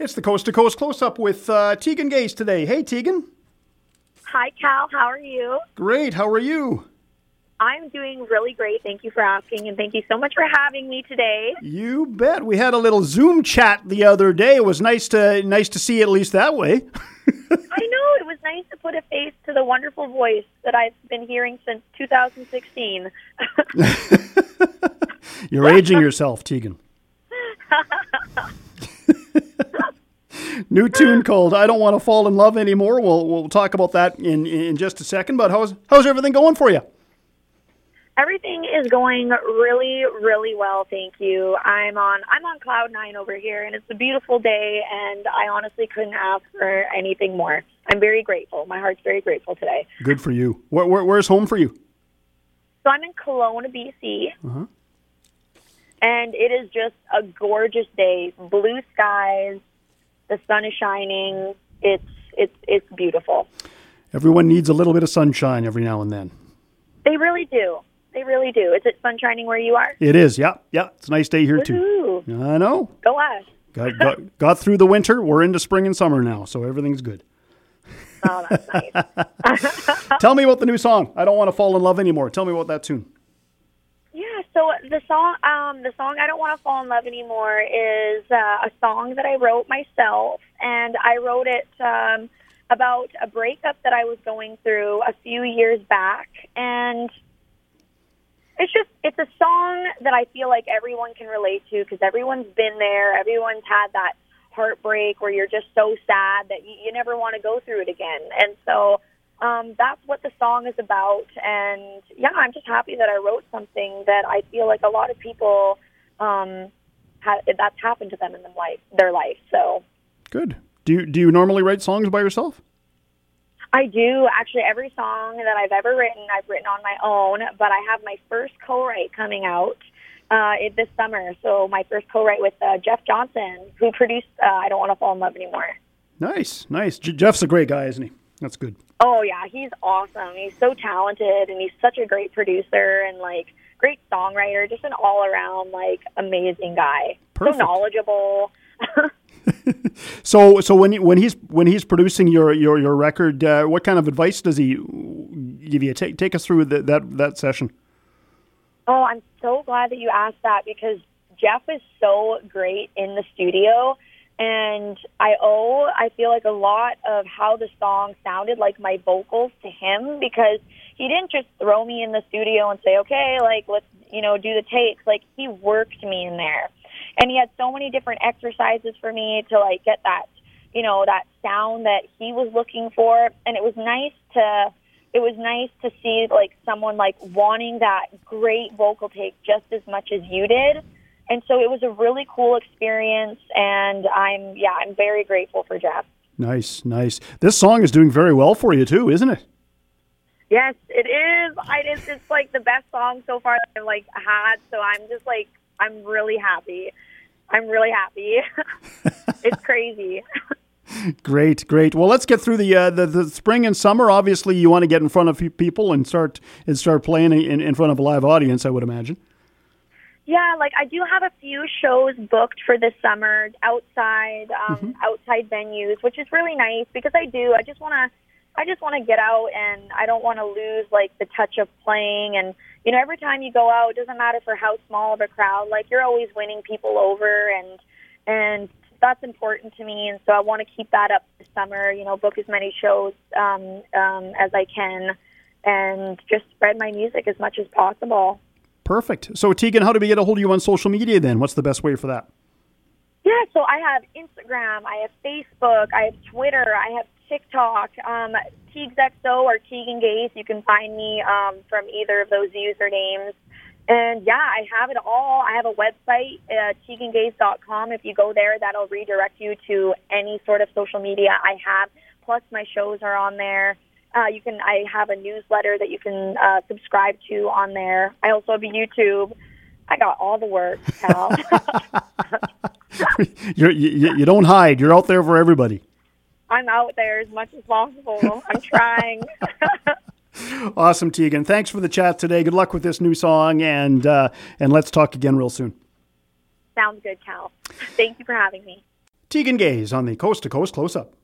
It's the Coast to Coast Close-Up with Tegan Gase today. Hey, Tegan. Hi, Cal. How are you? Great. How are you? I'm doing really great. Thank you for asking, and thank you so much for having me today. You bet. We had a little Zoom chat the other day. It was nice to see you at least that way. I know. It was nice to put a face to the wonderful voice that I've been hearing since 2016. You're aging yourself, Tegan. New tune called "I Don't Want to Fall in Love Anymore." We'll talk about that in just a second. But how's everything going for you? Everything is going really, really well, thank you. I'm on cloud nine over here, and it's a beautiful day, and I honestly couldn't ask for anything more. I'm very grateful. My heart's very grateful today. Good for you. Where's home for you? So I'm in Kelowna, BC, and it is just a gorgeous day. Blue skies, the sun is shining. It's beautiful. Everyone needs a little bit of sunshine every now and then. They really do. They really do. Is it sun shining where you are? It is, yeah. It's a nice day here, Woo-hoo. too. I know. Go us. Got through the winter. We're into spring and summer now, so everything's good. Oh, that's nice. Tell me about the new song, "I Don't Want to Fall in Love Anymore." Tell me about that tune. Yeah, so the song "I Don't Want to Fall in Love Anymore" is a song that I wrote myself, and I wrote it about a breakup that I was going through a few years back, and it's a song that I feel like everyone can relate to because everyone's been there. Everyone's had that heartbreak where you're just so sad that you never want to go through it again. And so that's what the song is about. And, yeah, I'm just happy that I wrote something that I feel like a lot of people, that's happened to them in their life. So good. Do you normally write songs by yourself? I do. Actually, every song that I've ever written, I've written on my own, but I have my first co-write coming out this summer. So my first co-write with Jeff Johnson, who produced "I Don't Want to Fall in Love Anymore." Nice. Jeff's a great guy, isn't he? That's good. Oh, yeah. He's awesome. He's so talented, and he's such a great producer and, great songwriter, just an all-around, amazing guy. Perfect. So knowledgeable. So when he's producing your record, what kind of advice does he give you? Take us through that session. Oh, I'm so glad that you asked that because Jeff is so great in the studio, and I feel like a lot of how the song sounded, like my vocals, to him, because he didn't just throw me in the studio and say, okay, let's do the takes. He worked me in there. And he had so many different exercises for me to get that, that sound that he was looking for. And it was nice to see someone wanting that great vocal take just as much as you did. And so it was a really cool experience. And I'm very grateful for Jeff. Nice. This song is doing very well for you too, isn't it? Yes, it is. It's the best song so far that I've had. So I'm just I'm really happy. It's crazy. Great. Well, let's get through the spring and summer. Obviously, you want to get in front of people and start playing in front of a live audience, I would imagine. Yeah, I do have a few shows booked for this summer outside venues, which is really nice because I just want to get out, and I don't want to lose the touch of playing. And every time you go out, it doesn't matter for how small of a crowd, you're always winning people over, and that's important to me. And so I want to keep that up this summer. Book as many shows as I can, and just spread my music as much as possible. Perfect. So Tegan, how do we get a hold of you on social media then? What's the best way for that? Yeah, so I have Instagram, I have Facebook, I have Twitter, I have TikTok, TeagsXO or Tegan Gase. You can find me from either of those usernames. And yeah, I have it all. I have a website, TeganGase.com. If you go there, that'll redirect you to any sort of social media I have. Plus, my shows are on there. I have a newsletter that you can subscribe to on there. I also have a YouTube. I got all the work, Cal. You don't hide. You're out there for everybody. I'm out there as much as possible. I'm trying. Awesome, Tegan. Thanks for the chat today. Good luck with this new song, and let's talk again real soon. Sounds good, Cal. Thank you for having me. Tegan Gaze on the Coast to Coast Close Up.